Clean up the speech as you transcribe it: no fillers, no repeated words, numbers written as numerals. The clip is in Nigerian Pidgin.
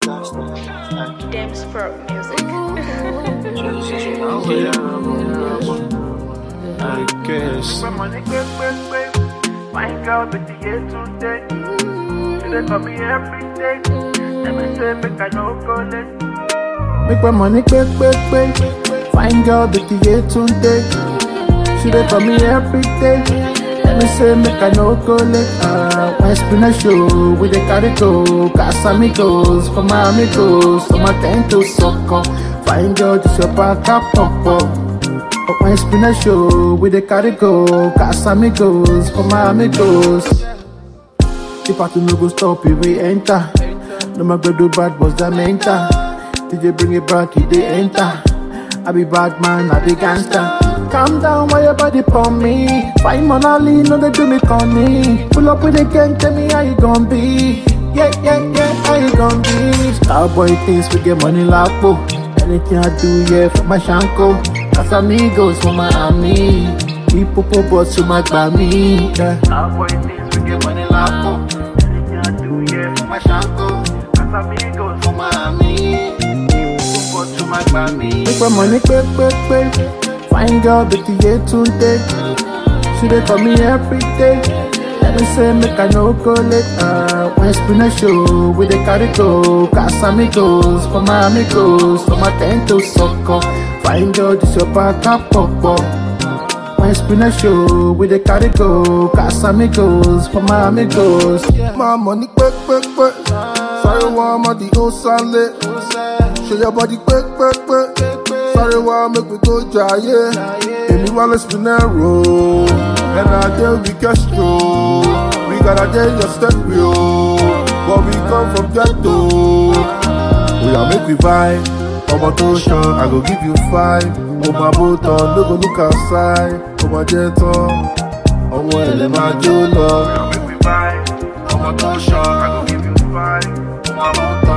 Damn Spurt music. I guess. Find out with the year today. They call me every day. Let me say, make I no go late. Make my money quick. Find girl that the year today. She dey call me every day. Let me say, make I no go late. When spin a show, we dey carry go. Casamigos, for my amigos. So my thank to sucker. Find girl, just your back up, pop. When spin a show, we dey carry go. Casamigos, for my amigos. The party no go stop if we enter. No matter do bad was the mentor. DJ bring it back, he dey enter. I be bad man, I be gangster. Calm down while your body pon me. Find Monali, no they do me conny. Pull up with the gang, tell me how you gon' be. Yeah, how you gon' be. Starboy things, we get money lapo. Anything I do, yeah, for my shanko. Casamigos for my army. People boss to my grammy. Yeah. Starboy things, we get money lapo. Anything I do, yeah, for my shanko. Casamigos For my army. boss to my grammy. Make my money quick. Find girl that the year today. She dey call me every day. Let me say, make I no go late. When spin a show, we dey carry go. Casamigos, for my amigos. So my thank to sucker. Find girl, just your back up, pop. When spin a show, we dey carry go. Casamigos, for my amigos. My money quick. Sorry, why I'm at the old salad. Show your body quick. Sorry, why make we go giant. Anyone let's spin a roll. And I tell we cash flow. We gotta get your stereo. But we come from ghetto. We are make we vibe. On my ocean, I go give you 5. On my boat on, no go look outside. On my jet on. On my LMA Jolo. Make me buy. I'm a go shop, I go give you 5.